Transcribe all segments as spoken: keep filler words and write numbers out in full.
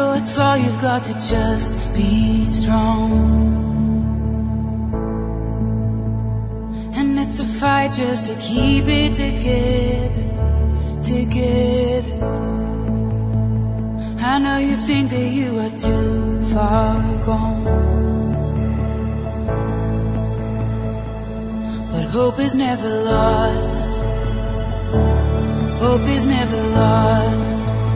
know it's all you've got to just be strong. And it's a fight just to keep it together, together. I know you think that you are too far gone, but hope is never lost. Hope is never lost.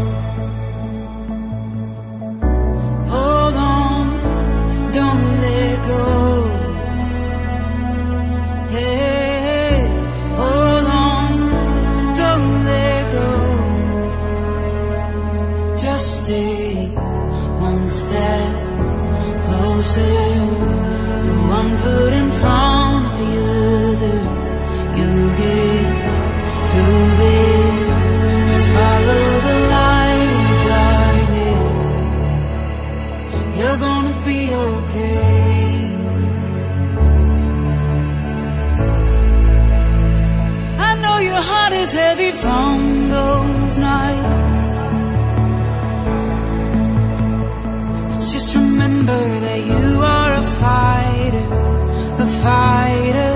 Hold on, don't let go. Hey, hold on, don't let go. Just stay one step closer, one foot in front of the other. You'll get through this. Just follow the light in the darkness. You're gonna be okay. I know your heart is heavy from those nights, but just remember that you are a fighter, a fighter.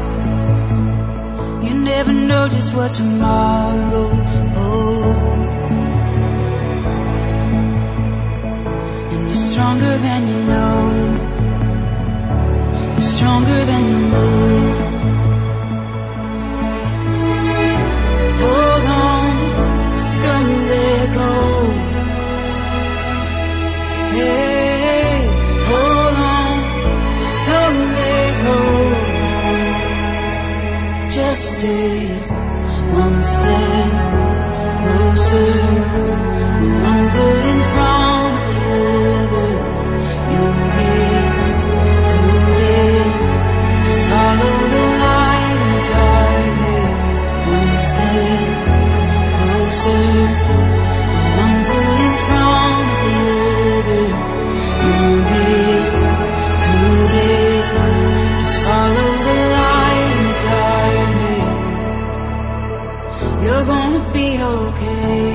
You never know just what tomorrow holds, and you're stronger than you know. You're stronger than you know. Hold on, don't let go. Hey, hold on, don't let go. Just stay one step closer, one foot in front of the other. You'll get through this. Just follow the light in the darkness. One step closer, one foot in front of the other. You'll get through this. Just follow the light in the darkness. You're gonna be okay.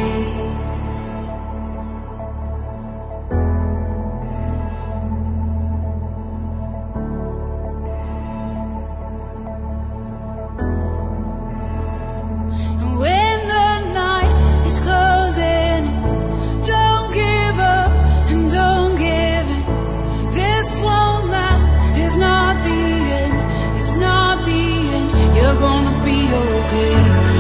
And when the night is closing, don't give up and don't give in. This won't last, it's not the end, it's not the end. You're gonna be okay.